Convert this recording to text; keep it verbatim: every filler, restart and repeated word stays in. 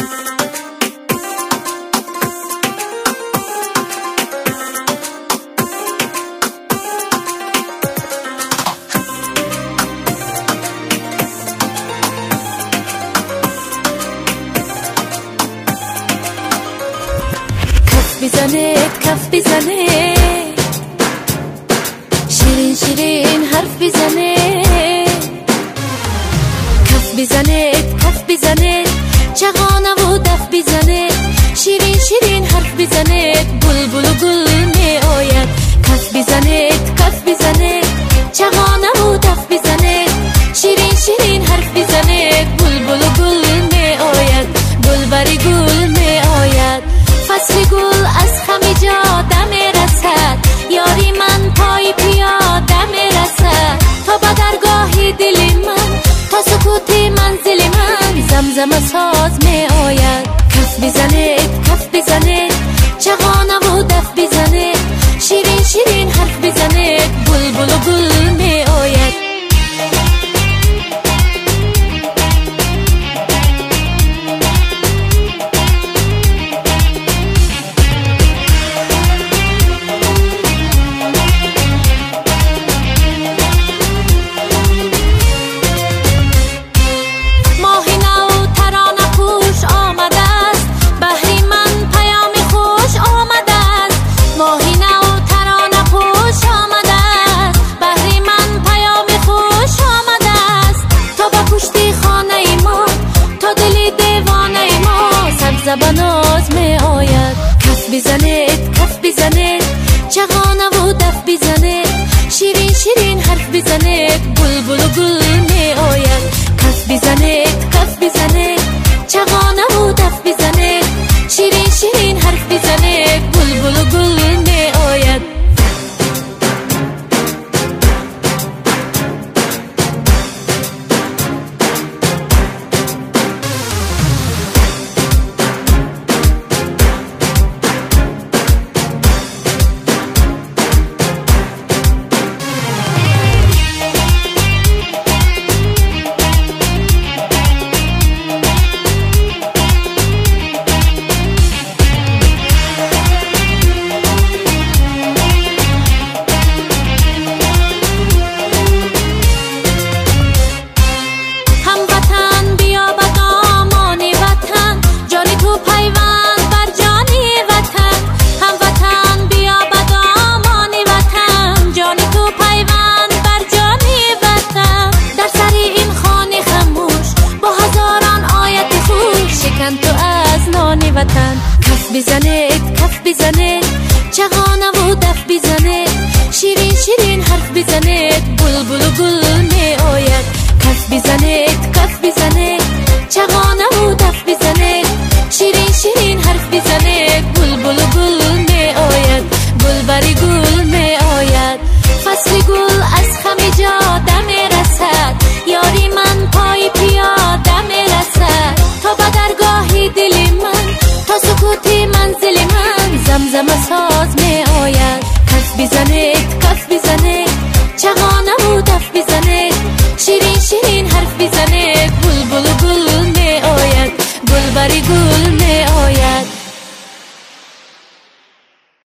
بزنه کف بزنه شیرین شیرین حرف بزنه کف بزنه کف بزنه چغانه و دف بزنه شیرین شیرین حرف بزنه بلبل و گل می آید کف بزنه کف بزنه چغانه و دف بزنه شیرین شیرین حرف بزنه بلبل و گل می آید گلبری گل می آید فصل گل از خمی جاده می رسد یاری من پای پیاده می رسد تا به درگاه دل من تا سکوت منزل من زمزم ساز می آید کف بزنه کف بزنه چغانه و دف بزنه شیرین شیرین حرف بزنه بلبل و گل می آید زباناز می آید کف بزنه کف بزنه چغانه و دف بزنه شیرین شیرین حرف بزنه بلبل و گل می آید کف بزنه کف بزنه چغانه و دف بزنه شیرین شیرین حرف بزنه بلبل و گل می آید کف بزنه کف بزنه چغانه و دف بزنه شیرین شیرین حرف بزنه بلبل و گل می آید کف بزنه کف بزنه چغانه و دف بزنه شیرین شیرین حرف بزنه بلبل و گل می آید گلبری گل می آید فصل گل از خمی جاده می رسد یاری من پای پیاده می رسد تا به درگاه دل من تا سکوت منزل من زمزم ساز می آید کف بزنه کف بزنه